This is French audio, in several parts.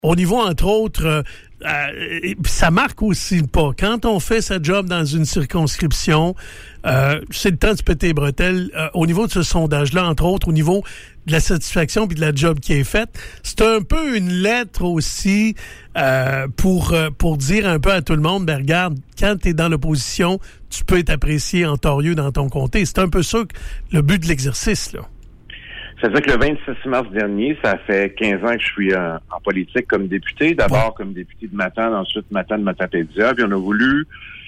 Au niveau, entre autres, ça marque aussi pas. Quand on fait sa job dans une circonscription, c'est le temps de se péter les bretelles. Au niveau de ce sondage-là, entre autres, au niveau de la satisfaction puis de la job qui est faite, c'est un peu une lettre aussi pour dire un peu à tout le monde, ben regarde, quand tu es dans l'opposition, tu peux être apprécié en torieux dans ton comté. C'est un peu ça le but de l'exercice, là. Ça veut dire que le 26 mars dernier, ça fait 15 ans que je suis en politique comme député. D'abord comme député de Matane, ensuite Matane, Matapédia. Puis on a voulu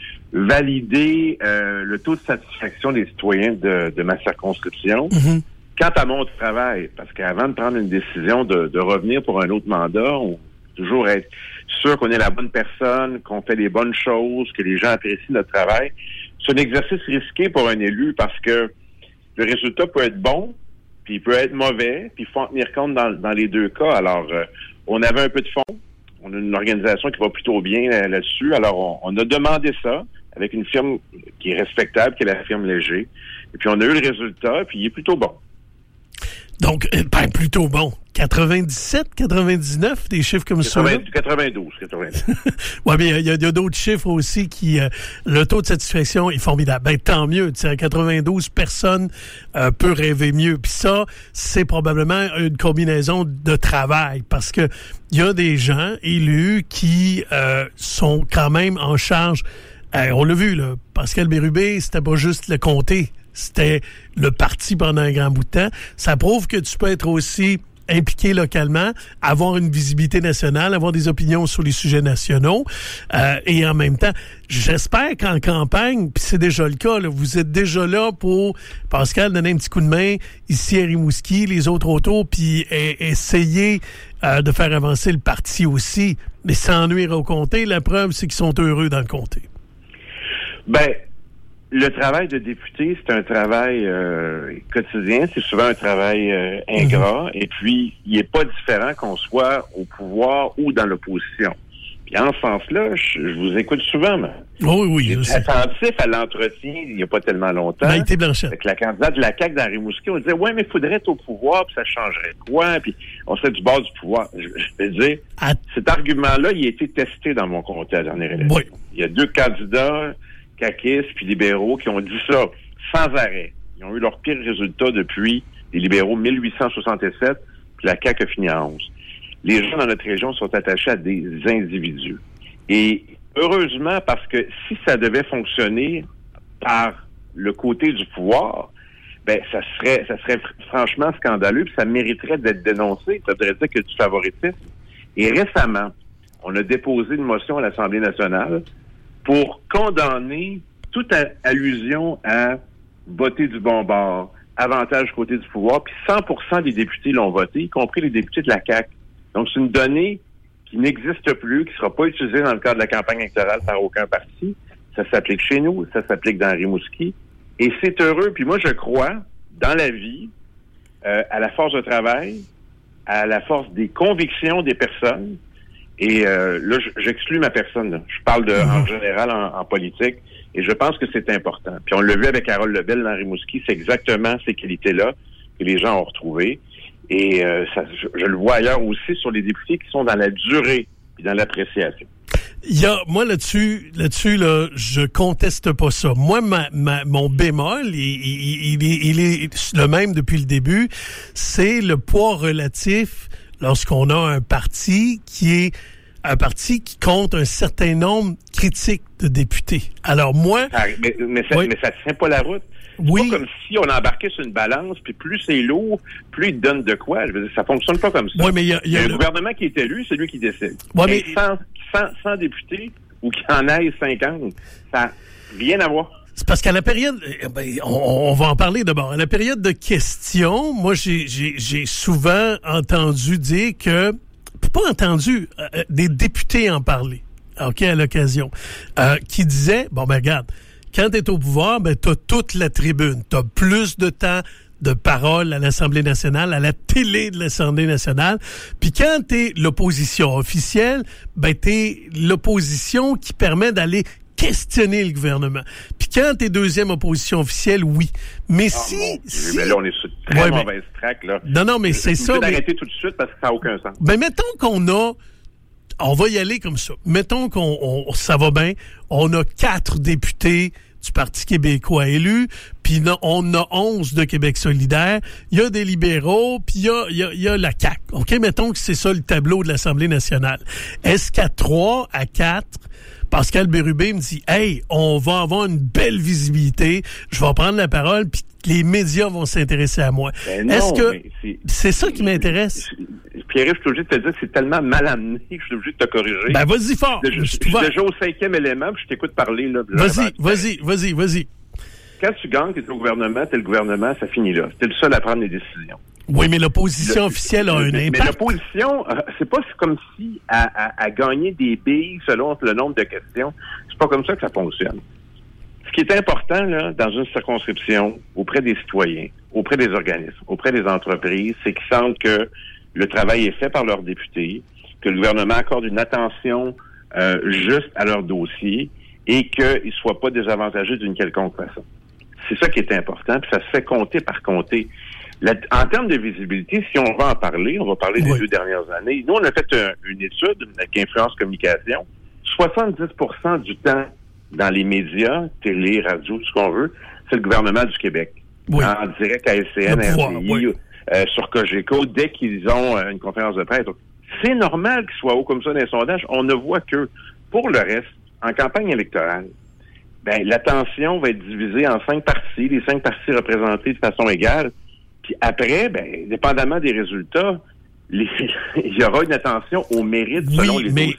valider le taux de satisfaction des citoyens de ma circonscription quant à mon travail. Parce qu'avant de prendre une décision de revenir pour un autre mandat, on veut toujours être sûr qu'on est la bonne personne, qu'on fait les bonnes choses, que les gens apprécient notre travail. C'est un exercice risqué pour un élu parce que le résultat peut être bon, puis il peut être mauvais, puis il faut en tenir compte dans les deux cas. Alors, on avait un peu de fonds. On a une organisation qui va plutôt bien là-dessus. Alors, on a demandé ça avec une firme qui est respectable, qui est la firme Léger. Et puis, on a eu le résultat, puis il est plutôt bon. Donc, plutôt bon. 97, 99, des chiffres comme ça. 92. Oui, mais il y a d'autres chiffres aussi qui... le taux de satisfaction est formidable. Ben, tant mieux. 92 personnes peut rêver mieux. Puis ça, c'est probablement une combinaison de travail parce que il y a des gens élus qui sont quand même en charge. On l'a vu, là. Pascal Bérubé, c'était pas juste le comté. C'était le parti pendant un grand bout de temps. Ça prouve que tu peux être aussi impliqué localement, avoir une visibilité nationale, avoir des opinions sur les sujets nationaux. Et en même temps, j'espère qu'en campagne, puis c'est déjà le cas, là, vous êtes déjà là pour, Pascal, donner un petit coup de main ici à Rimouski, les autres autour, puis essayer de faire avancer le parti aussi, mais sans nuire au comté. La preuve, c'est qu'ils sont heureux dans le comté. Ben, le travail de député, c'est un travail quotidien, c'est souvent un travail ingrat, et puis il n'est pas différent qu'on soit au pouvoir ou dans l'opposition. Puis en ce sens-là, je vous écoute souvent, mais oui. J'étais attentif à l'entretien il n'y a pas tellement longtemps. Maïté Blanchette. Avec la candidate de la CAQ dans Rimouski, on disait, ouais, mais il faudrait être au pouvoir, puis ça changerait quoi? Puis on serait du bord du pouvoir. Je vais dire, cet argument-là, il a été testé dans mon comté à la dernière élection. Oui. Il y a 2 candidats, caquistes puis libéraux, qui ont dit ça sans arrêt. Ils ont eu leur pire résultat depuis les libéraux 1867, puis la CAQ a fini en 11. Les gens dans notre région sont attachés à des individus. Et heureusement, parce que si ça devait fonctionner par le côté du pouvoir, ben ça serait franchement scandaleux, puis ça mériterait d'être dénoncé. Ça voudrait dire que du favoritisme. Et récemment, on a déposé une motion à l'Assemblée nationale pour condamner toute allusion à voter du bon bord, avantage côté du pouvoir, puis 100% des députés l'ont voté, y compris les députés de la CAQ. Donc, c'est une donnée qui n'existe plus, qui ne sera pas utilisée dans le cadre de la campagne électorale par aucun parti. Ça s'applique chez nous, ça s'applique dans Rimouski. Et c'est heureux. Puis moi, je crois, dans la vie, à la force de travail, à la force des convictions des personnes. Et là, j'exclus ma personne. Là. Je parle en général en politique. Et je pense que c'est important. Puis on l'a vu avec Harold Lebel dans Rimouski. C'est exactement ces qualités-là que les gens ont retrouvées. Et je le vois ailleurs aussi sur les députés qui sont dans la durée et dans l'appréciation. Moi, là-dessus, je conteste pas ça. Moi, mon bémol, il est le même depuis le début. C'est le poids relatif lorsqu'on a un parti qui compte un certain nombre critique de députés. Alors moi... Mais ça ne tient pas la route. C'est pas comme si on embarquait sur une balance, puis plus c'est lourd, plus il donne de quoi. Je veux dire, ça fonctionne pas comme ça. Oui, mais il y a un gouvernement qui est élu, c'est lui qui décide. Ouais, mais 100 députés ou qu'il en aille 50, ça n'a rien à voir. C'est parce qu'à la période, on va en parler d'abord. À la période de questions, moi, j'ai souvent entendu dire que, des députés en parler, OK, à l'occasion, qui disaient, regarde, quand tu es au pouvoir, tu as toute la tribune. Tu as plus de temps de parole à l'Assemblée nationale, à la télé de l'Assemblée nationale. Puis quand tu es l'opposition officielle, tu es l'opposition qui permet d'aller questionner le gouvernement. Puis quand tu es deuxième opposition officielle, oui. Mais mais là, on est sur très mauvaise track, là. Non, mais c'est ça. D'arrêter tout de suite parce que ça n'a aucun sens. Mettons qu'on a on va y aller comme ça. Mettons ça va bien, on a 4 députés du Parti québécois élus, puis on a 11 de Québec solidaire, il y a des libéraux, puis il y a la CAQ. OK, mettons que c'est ça le tableau de l'Assemblée nationale. Est-ce qu'à 3, à 4, Pascal Bérubé me dit « Hey, on va avoir une belle visibilité, je vais prendre la parole, puis les médias vont s'intéresser à moi. » Est-ce que c'est ça qui m'intéresse? Pierre, je suis obligé de te dire que c'est tellement mal amené que je suis obligé de te corriger. Ben, vas-y fort. Je suis déjà au 5e élément, puis je t'écoute parler. Là, Vas-y. Quand tu gagnes, t'es le gouvernement, ça finit là. T'es le seul à prendre les décisions. Oui, mais l'opposition officielle a un impact. Mais l'opposition, c'est pas comme si à gagner des billes selon le nombre de questions. C'est pas comme ça que ça fonctionne. Ce qui est important, là, dans une circonscription, auprès des citoyens, auprès des organismes, auprès des entreprises, c'est qu'ils sentent que le travail est fait par leurs députés, que le gouvernement accorde une attention juste à leur dossier et qu'ils ne soient pas désavantagés d'une quelconque façon. C'est ça qui est important, puis ça se fait compter par compter. En termes de visibilité, si on va en parler, on va parler des 2 dernières années. Nous, on a fait une étude avec Influence Communication. 70% du temps dans les médias, télé, radio, tout ce qu'on veut, c'est le gouvernement du Québec. Oui. En direct à LCN, RDI, sur Cogeco, dès qu'ils ont une conférence de presse. Donc, c'est normal qu'ils soient hauts comme ça dans les sondages. On ne voit que, pour le reste, en campagne électorale, l'attention va être divisée en 5 parties, les 5 parties représentées de façon égale. Puis après, dépendamment des résultats, il y aura une attention au mérite selon les dossiers.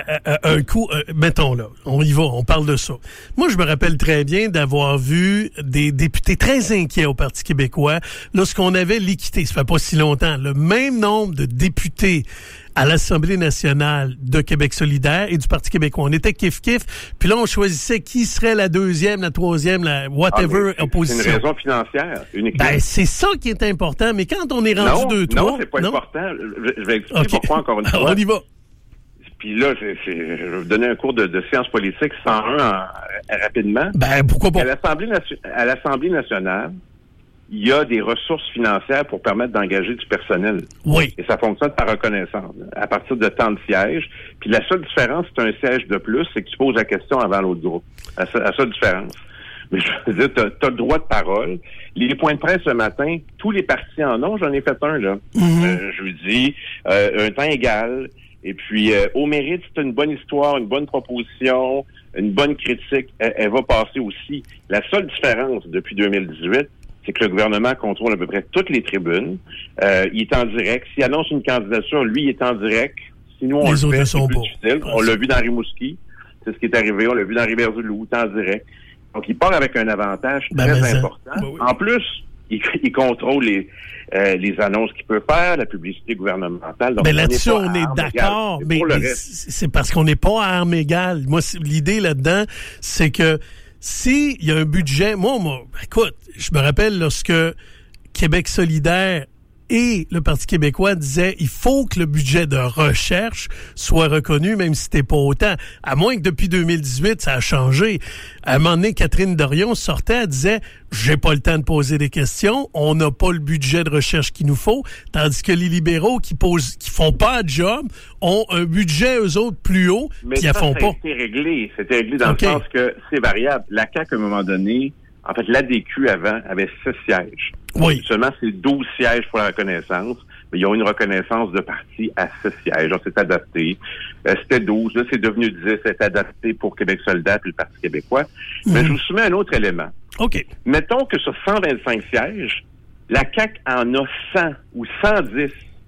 Un coup, mettons là, on y va, on parle de ça. Moi, je me rappelle très bien d'avoir vu des députés très inquiets au Parti québécois lorsqu'on avait l'équité, ça fait pas si longtemps, le même nombre de députés à l'Assemblée nationale de Québec solidaire et du Parti québécois. On était kiff-kiff, puis là, on choisissait qui serait la 2e, la 3e, la whatever opposition. C'est une raison financière, uniquement. C'est ça qui est important, mais quand on est rendu 2-3... Non, c'est pas important. Je vais expliquer pourquoi, encore une fois. On y va. Puis là, je vais vous donner un cours de sciences politiques 101 rapidement. Pourquoi pas? À l'Assemblée nationale, il y a des ressources financières pour permettre d'engager du personnel. Oui. Et ça fonctionne par reconnaissance, à partir de tant de sièges. Puis la seule différence, c'est un siège de plus, c'est que tu poses la question avant l'autre groupe. La seule différence. Mais je veux dire, t'as le droit de parole. Les points de presse ce matin, tous les partis en ont. J'en ai fait un, là. Je vous dis, un temps égal. Et puis, au mérite, c'est une bonne histoire, une bonne proposition, une bonne critique. Elle va passer aussi. La seule différence depuis 2018, c'est que le gouvernement contrôle à peu près toutes les tribunes. Il est en direct. S'il annonce une candidature, lui, il est en direct. Si nous, on le fait, c'est plus difficile. On l'a vu dans Rimouski. C'est ce qui est arrivé. On l'a vu dans Rivière-du-Loup, en direct. Donc, il part avec un avantage très important. Oui. En plus, il contrôle les annonces qu'il peut faire, la publicité gouvernementale. Donc, là-dessus, on est d'accord, mais c'est parce qu'on n'est pas à armes égales. Moi, l'idée là-dedans, c'est que s'il y a un budget... Moi, écoute, je me rappelle lorsque Québec solidaire et le Parti québécois disaient il faut que le budget de recherche soit reconnu, même si c'était pas autant. À moins que depuis 2018, ça a changé. À un moment donné, Catherine Dorion sortait, elle disait j'ai pas le temps de poser des questions, on n'a pas le budget de recherche qu'il nous faut, tandis que les libéraux qui font pas de job ont un budget, eux autres, plus haut, puis ils font pas. C'était réglé dans le sens que c'est variable. La CAQ, à un moment donné, en fait, l'ADQ avant avait 6 sièges. Oui. Seulement, c'est 12 sièges pour la reconnaissance. Mais ils ont une reconnaissance de parti à 6 sièges. Donc, c'est adapté. C'était 12. Là, c'est devenu 10. C'est adapté pour Québec solidaire et le Parti québécois. Mais je vous soumets un autre élément. OK. Mettons que sur 125 sièges, la CAQ en a 100 ou 110.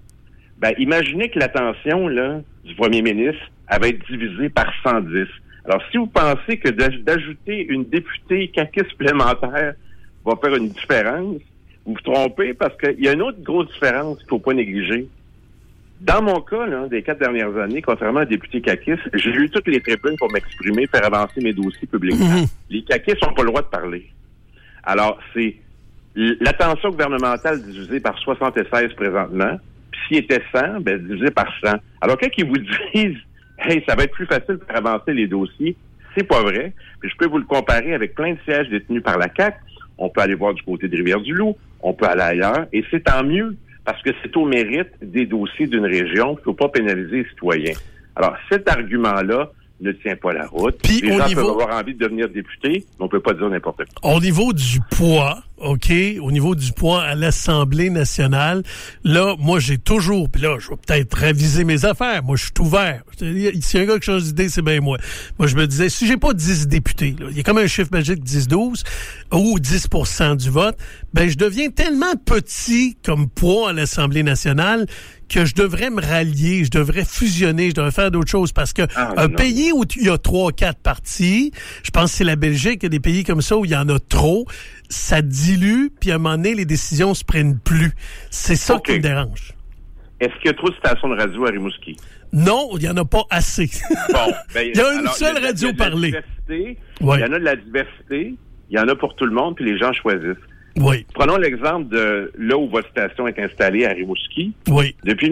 Imaginez que l'attention là du premier ministre va être divisée par 110. Alors, si vous pensez que d'ajouter une députée caquiste supplémentaire va faire une différence, vous vous trompez parce qu'il y a une autre grosse différence qu'il ne faut pas négliger. Dans mon cas, là, des 4 dernières années, contrairement à un député caquiste, j'ai eu toutes les tribunes pour m'exprimer, faire avancer mes dossiers publiquement. Les caquistes n'ont pas le droit de parler. Alors, c'est l'attention gouvernementale divisée par 76 présentement, puis s'il était 100, divisé par 100. Alors, quand ils vous disent hey, ça va être plus facile de faire avancer les dossiers. C'est pas vrai. Puis je peux vous le comparer avec plein de sièges détenus par la CAQ. On peut aller voir du côté de Rivière-du-Loup. On peut aller ailleurs. Et c'est tant mieux parce que c'est au mérite des dossiers d'une région qu'il ne faut pas pénaliser les citoyens. Alors, cet argument-là ne tient pas la route. Puis, les gens peuvent avoir envie de devenir député, mais on peut pas dire n'importe quoi. Au niveau du poids, OK, au niveau du poids à l'Assemblée nationale, là, moi, j'ai toujours, puis là, je vais peut-être réviser mes affaires. Moi, je suis ouvert. Si un gars qui change d'idée, c'est bien moi. Moi, je me disais, si j'ai pas 10 députés, là, il y a comme un chiffre magique 10-12 ou 10% du vote, ben, je deviens tellement petit comme poids à l'Assemblée nationale que je devrais me rallier, je devrais fusionner, je devrais faire d'autres choses parce que un pays où il y a 3-4 partis, je pense que c'est la Belgique, il y a des pays comme ça où il y en a trop, ça dilue, puis à un moment donné, les décisions se prennent plus. C'est ça qui me dérange. Est-ce qu'il y a trop de stations de radio à Rimouski? Non, il n'y en a pas assez. Bon, ben, il y a une seule radio parlée. Il y en a de la diversité, il y en a pour tout le monde, puis les gens choisissent. Oui. Prenons l'exemple de là où votre station est installée à Rimouski. Oui. Depuis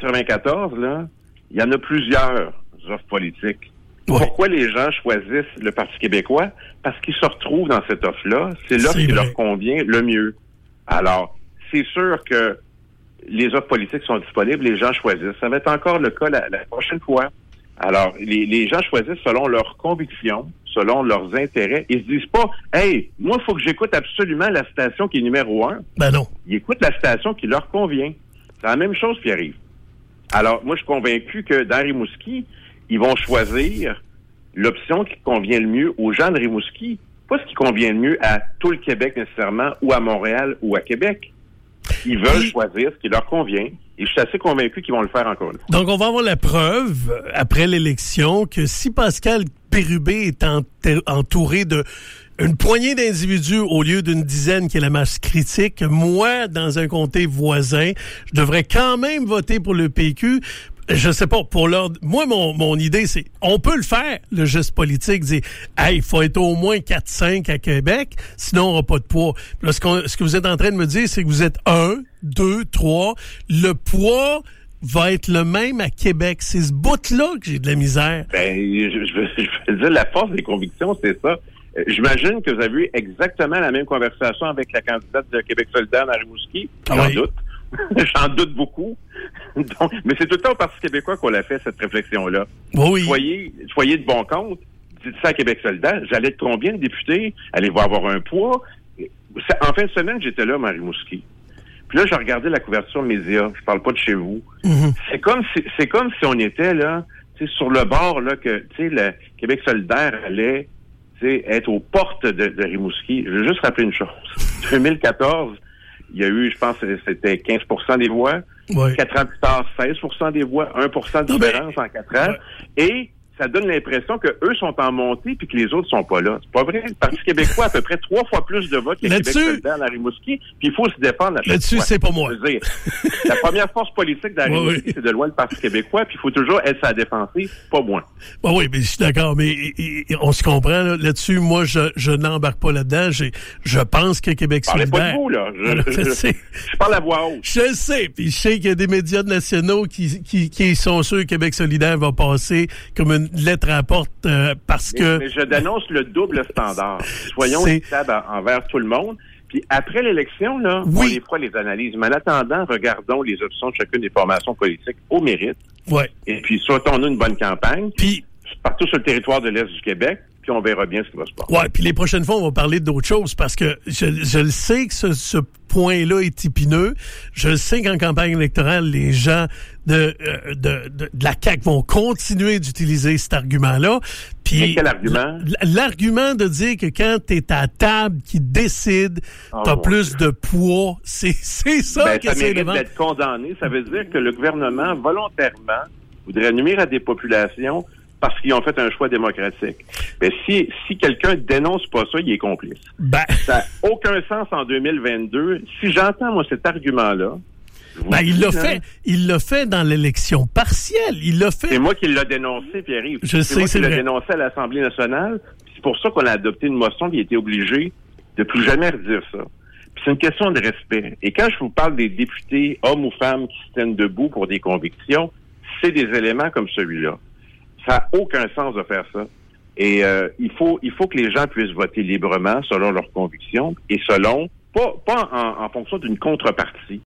1994, là, il y en a plusieurs offres politiques. Oui. Pourquoi les gens choisissent le Parti québécois? Parce qu'ils se retrouvent dans cette offre-là. C'est l'offre qui leur convient le mieux. Alors, c'est sûr que les offres politiques sont disponibles, les gens choisissent. Ça va être encore le cas la prochaine fois. Alors, les gens choisissent selon leurs convictions, selon leurs intérêts. Ils se disent pas, hey, moi, il faut que j'écoute absolument la station qui est numéro 1. Ben non. Ils écoutent la station qui leur convient. C'est la même chose qui arrive. Alors, moi, je suis convaincu que dans Rimouski, ils vont choisir l'option qui convient le mieux aux gens de Rimouski, pas ce qui convient le mieux à tout le Québec nécessairement, ou à Montréal, ou à Québec. Ils veulent choisir ce qui leur convient. Et je suis assez convaincu qu'ils vont le faire encore une fois. Donc, on va avoir la preuve, après l'élection, que si Pascal Bérubé est entouré de une poignée d'individus au lieu d'une dizaine qui est la masse critique, moi, dans un comté voisin, je devrais quand même voter pour le PQ. Je sais pas, pour leur... Moi, mon idée, c'est, on peut le faire, le geste politique, dire, hey, il faut être au moins 4-5 à Québec, sinon on n'aura pas de poids. Là, ce que vous êtes en train de me dire, c'est que vous êtes 1, 2, 3, le poids va être le même à Québec. C'est ce bout-là que j'ai de la misère. Ben, je veux dire, la force des convictions, c'est ça. J'imagine que vous avez eu exactement la même conversation avec la candidate de Québec solidaire dans Rimouski. J'en doute. J'en doute beaucoup. Donc, mais c'est tout le temps au Parti québécois qu'on l'a fait, cette réflexion-là. Oui. Soyez de bon compte. Dites ça à Québec solidaire. J'allais être combien de députés? Allez-vous avoir un poids? En fin de semaine, j'étais là, à Rimouski. Puis là, j'ai regardé la couverture média. Je parle pas de chez vous. Mm-hmm. C'est comme si on était là, sur le bord là que le Québec solidaire allait être aux portes de Rimouski. Je veux juste rappeler une chose. 2014, il y a eu, je pense, c'était 15% des voix. Ouais. 4 ans plus tard, 16% des voix, 1% de différence en 4 ans. Ouais. Et ça donne l'impression que eux sont en montée puis que les autres sont pas là. C'est pas vrai. Le Parti québécois a à peu près 3 fois plus de votes que Québec solidaire dans Rimouski. Puis il faut se défendre. Là-dessus, c'est pas moi. Dire, la première force politique dans Rimouski, c'est de loin le Parti québécois. Puis il faut toujours être sa défensive, pas moi. Oui, mais je suis d'accord. Mais on se comprend là-dessus. Moi, je n'embarque pas là-dedans. Je pense que Québec solidaire. Parlez pas de vous là. Je parle à voix haute. Je le sais. Puis je sais qu'il y a des médias nationaux qui sont sûrs que Québec solidaire va passer comme une lettre à la porte parce que... Mais je dénonce le double standard. Soyons équitables envers tout le monde. Puis après l'élection, là, on les fera les analyses. Mais en attendant, regardons les options de chacune des formations politiques au mérite. Ouais. Et puis, souhaitons-nous une bonne campagne. Puis partout sur le territoire de l'Est du Québec. Puis on verra bien ce qui va se passer. Ouais, puis les prochaines fois, on va parler d'autres choses parce que je le sais que ce point-là est épineux. Je le sais qu'en campagne électorale, les gens de la CAQ vont continuer d'utiliser cet argument-là. Puis mais quel argument? L'argument de dire que quand t'es à table qui décide, t'as plus de poids, c'est ça que ça mérite d'être condamné. Ça veut dire que le gouvernement, volontairement, voudrait nuire à des populations parce qu'ils ont fait un choix démocratique. Mais si quelqu'un dénonce pas ça, il est complice. Ça n'a aucun sens en 2022. Si j'entends, moi, cet argument-là... il l'a fait dans l'élection partielle. Il l'a fait. C'est moi qui l'ai dénoncé, Pierre-Yves. C'est moi qui l'ai dénoncé à l'Assemblée nationale. C'est pour ça qu'on a adopté une motion qui a été obligé de plus jamais redire ça. Puis c'est une question de respect. Et quand je vous parle des députés, hommes ou femmes, qui se tiennent debout pour des convictions, c'est des éléments comme celui-là. Ça n'a aucun sens de faire ça. Et il faut que les gens puissent voter librement selon leurs convictions et selon, pas en fonction d'une contrepartie.